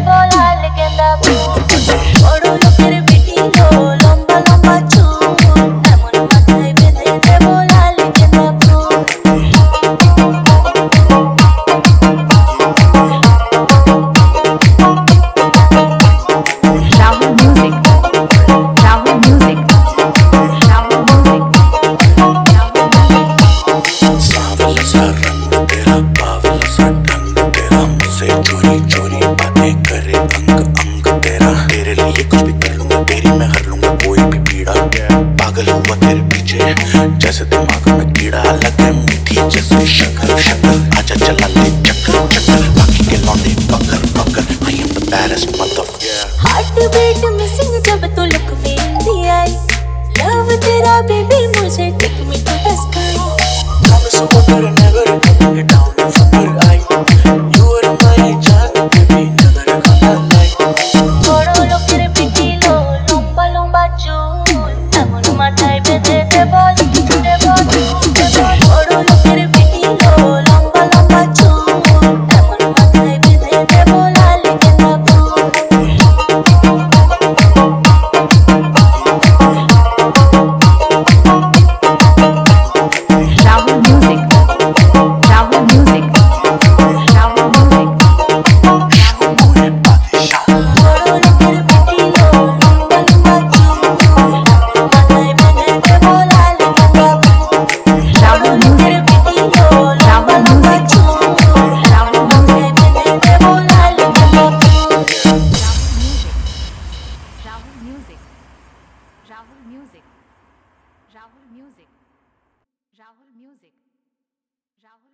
जैसे दिमाग में कीड़ा लगे मीठी जैसे शक्कर शक्कर आजा चला ले चक्कर चक्कर बाकी के लौंडे पकड़ पकड़ I am the baddest motherfucker heart beat missing जब तू लुक में दी आई लव तेरा बेबी मुझे take me to the sky promise you better never come get down from your eye you are my जान baby never gonna lie बड़ो लोकेर पिटिलो लंबा लंबा चूल एमन माথায় বেঁধে দে বল বড় লোকের পিটিলো লম্বা লম্বা চুল এমন মাথায় বেঁধে দে বলাল কেনা ফুল Rahul Music Rahul Music Rahul Music বড় লোকের পিটিলো লম্বা লম্বা চুল এমন মাথায় বেঁধে দে বলাল কেনা ফুল Rahul Music পিটিলো লম্বা লম্বা চুল এমন মাথায় বেঁধে দে বলাল কেনা ফুল Rahul Music Rahul Music Rahul Music Rahul Music Rahul